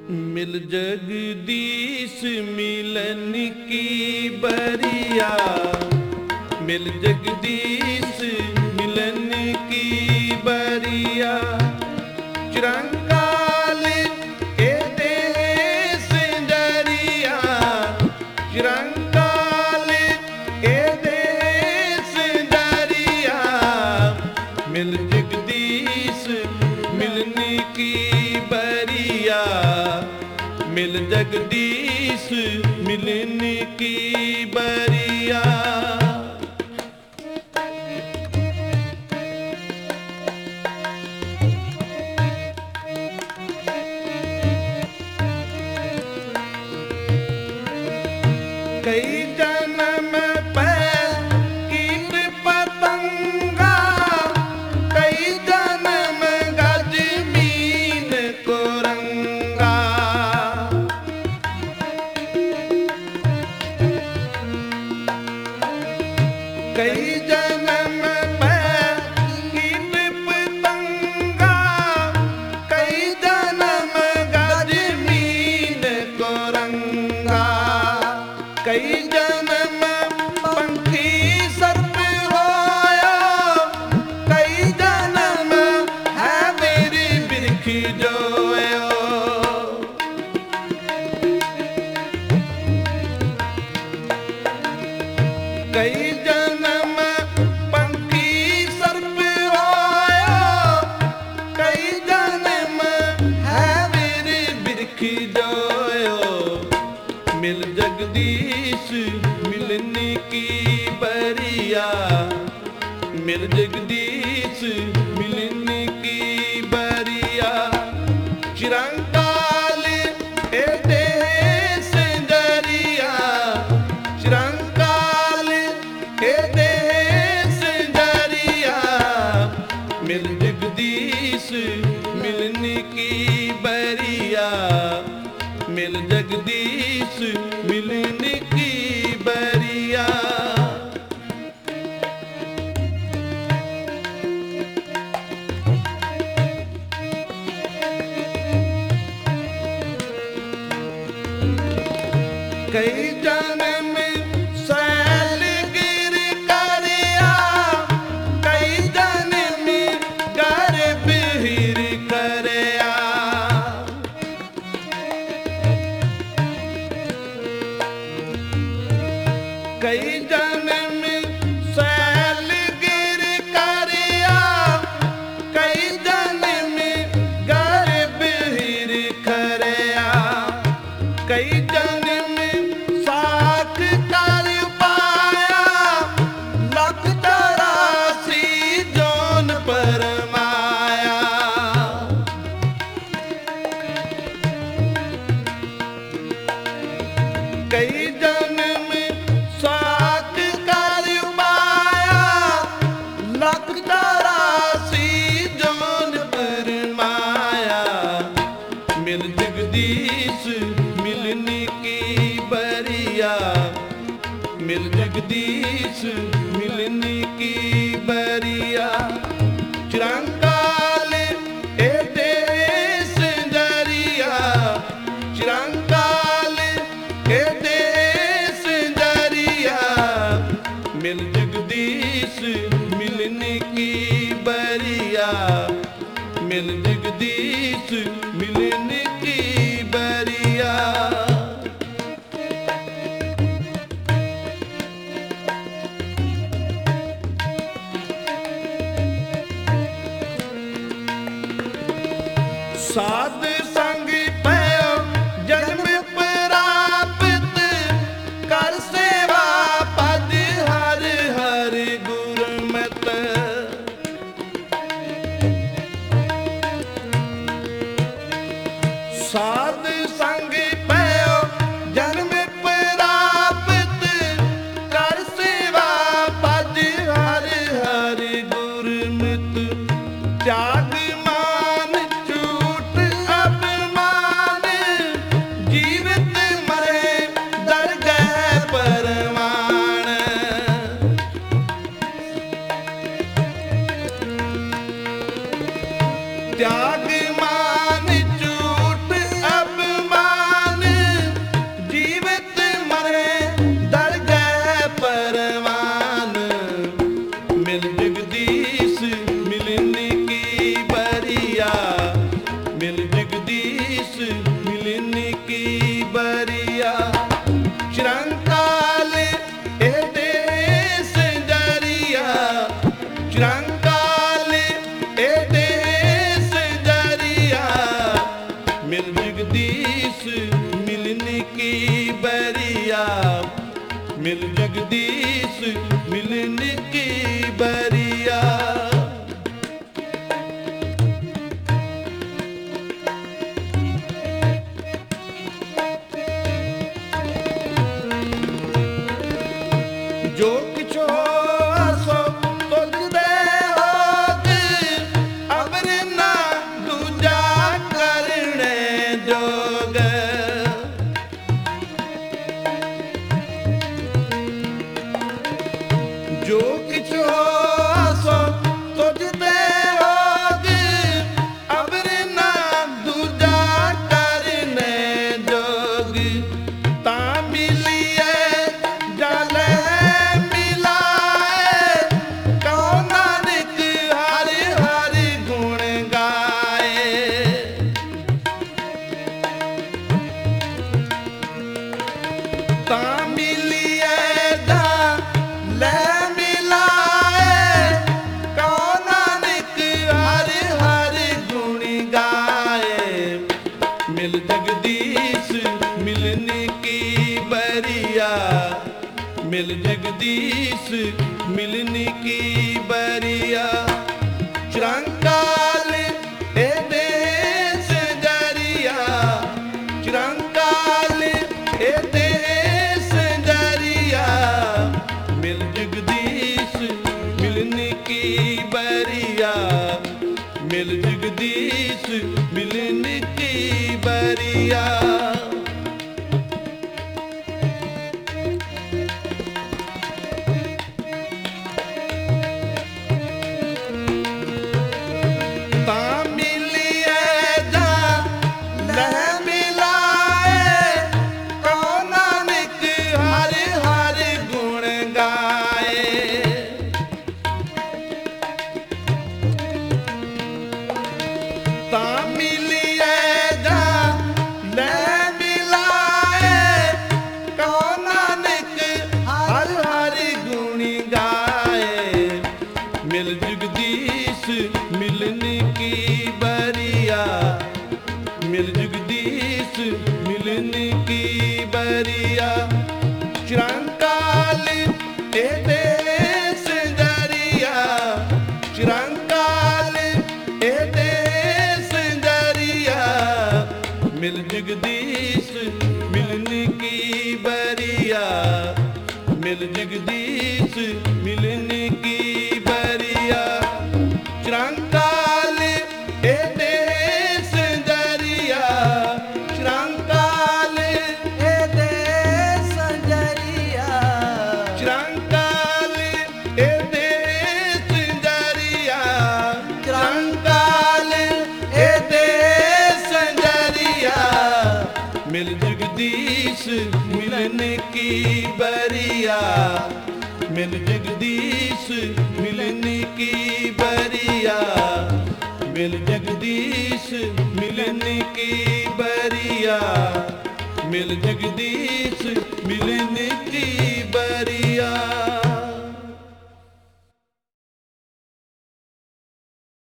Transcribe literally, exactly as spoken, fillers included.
मिल जगदीश मिलन की बरिया, मिल जगदीश मिलन की बरिया। चिरंकाल ए देश जरिया, चिरंकाल ए देश जरिया। मिल जगदीश मिलन की बरिया, मिल जगदीश मिलन की बरिया। कई जन्म पर कीट पतंगा, कई जन्म गज मीन को रंगा। कई जन्म पर कीट पतंगा, कई जन्म गज मीन को रंगा। कई जन्म पंखी सर्प होया, कई जन्म है मेरी बिरख जोयो। कई जन्म पंखी सर्प होया, कई जन्म है मेरी बिरख जोयो। मिल जगदीश मिलन की बरिया, मिल जगदीश मिलन की बरिया। चिरंकाल ए देश जरिया, चिरंकाल ए देश जरिया। मिल जगदीश मिलन की बरिया, मिल जगदीश मिलन की बरिया। कई जन्म सैल गिर करिया, कई जन्म गर्भ हिर करया। कई जन्म सैल गिर करिया, कई जन्म गर्भ हिर करया। कई जन्म साख कर पाया, लख चौरासी जोन पर माया। कई जन्म साख कर पाया, लख चौरासी जोन पर माया। मिल जगदीश मिलन की बरिया, मिल जगदीश मिलन की बरिया। चिरंकाल ए देश जरिया, चिरंकाल ए देश जरिया। मिल जगदीश मिलन की बरिया, मिल जगदीश मिलन की बरिया। साध संग पयो जन्म प्राप्त, कर सेवा पद हर हर गुरमत। साध संग पयो जन्म प्राप्त, कर सेवा पद हर हर गुरमत। त्याग मान छूट अभिमान, जीवित मरे दरगह परवान। त्याग मान झूठ अब मिल जगदीश मिलने की बरिया चिरंकाल ए देश जरिया चिरंकाल ए देश जरिया मिल जगदीश मिलने की बरिया मिल जगदीश मिलने की बरिया जो किछो आसो तुझ दे होग अबर ना दूजा करने जोग जो किछो आसो तुझ दे होग अबर ना दूजा करने जोग ता मिलिए जाले मिल जगदीश मिलने की बरिया मिल जगदीश मिलने की बरिया चिरंकाल ए देश जरिया चिरंकाल ए देश जरिया मिल जगदीश मिलने की बरिया मिल जगदीश मिलने की बरिया मिल जगदीश मिलने की बरिया मिल जगदीश मिलने की बरिया चिरंकाल ए देश जरिया चिरंकाल ए देश जरिया मिल जगदीश मिलने की बरिया मिल जगदीश मिलने की बरिया चिरंकाल ए देश जरिया चिरंकाल ए देश जरिया चिरंकाल ए देश जरिया चिरंकाल ए देश जरिया मिल जगदीश मिलने की बरिया मिल जगदीश मिलने की बरिया मिल जगदीश मिलने की बरिया मिल जगदीश मिलने की